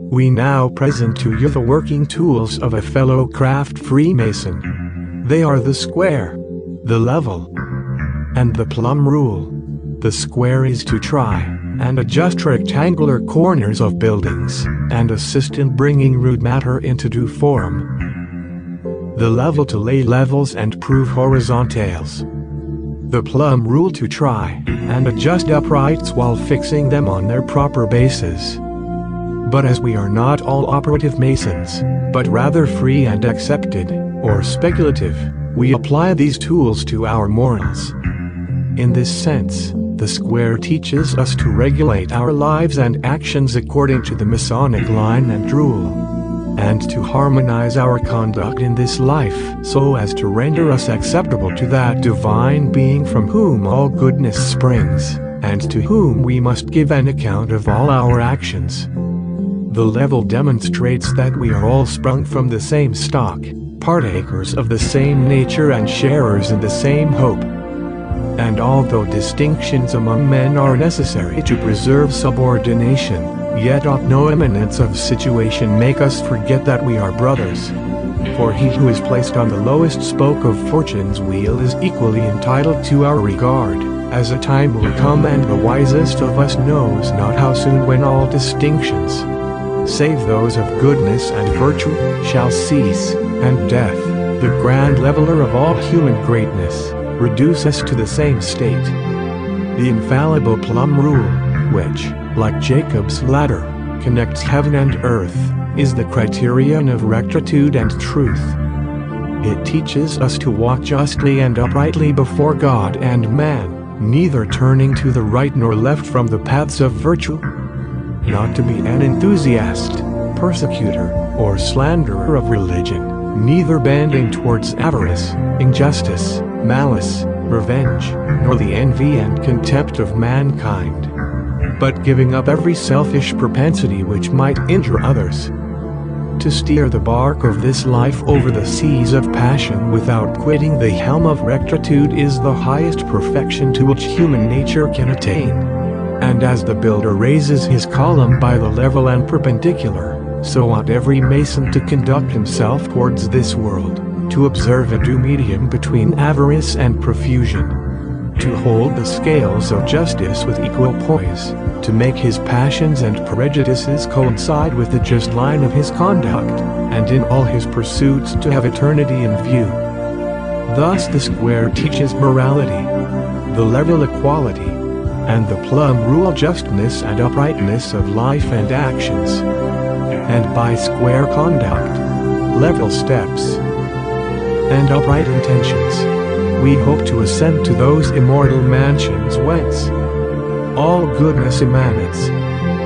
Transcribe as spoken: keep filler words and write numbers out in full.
We now present to you the working tools of a fellow craft Freemason. They are the square, the level, and the plumb rule. The square is to try and adjust rectangular corners of buildings and assist in bringing rude matter into due form. The level to lay levels and prove horizontals. The plumb rule to try and adjust uprights while fixing them on their proper bases. But as we are not all operative masons, but rather free and accepted, or speculative, we apply these tools to our morals. In this sense, the square teaches us to regulate our lives and actions according to the Masonic line and rule, and to harmonize our conduct in this life so as to render us acceptable to that divine being from whom all goodness springs, and to whom we must give an account of all our actions. The level demonstrates that we are all sprung from the same stock, partakers of the same nature and sharers in the same hope. And although distinctions among men are necessary to preserve subordination, yet ought no eminence of situation make us forget that we are brothers. For he who is placed on the lowest spoke of fortune's wheel is equally entitled to our regard, as a time will come and the wisest of us knows not how soon when all distinctions, save those of goodness and virtue, shall cease, and death, the grand leveler of all human greatness, reduce us to the same state. The infallible plumb rule, which, like Jacob's ladder, connects heaven and earth, is the criterion of rectitude and truth. It teaches us to walk justly and uprightly before God and man, neither turning to the right nor left from the paths of virtue. Not to be an enthusiast, persecutor, or slanderer of religion, neither bending towards avarice, injustice, malice, revenge, nor the envy and contempt of mankind, but giving up every selfish propensity which might injure others. To steer the bark of this life over the seas of passion without quitting the helm of rectitude is the highest perfection to which human nature can attain. And as the builder raises his column by the level and perpendicular, so ought every mason to conduct himself towards this world, to observe a due medium between avarice and profusion, to hold the scales of justice with equal poise, to make his passions and prejudices coincide with the just line of his conduct, and in all his pursuits to have eternity in view. Thus the square teaches morality, the level equality, and the plumb rule justness and uprightness of life and actions. And by square conduct, level steps, and upright intentions, we hope to ascend to those immortal mansions whence all goodness emanates.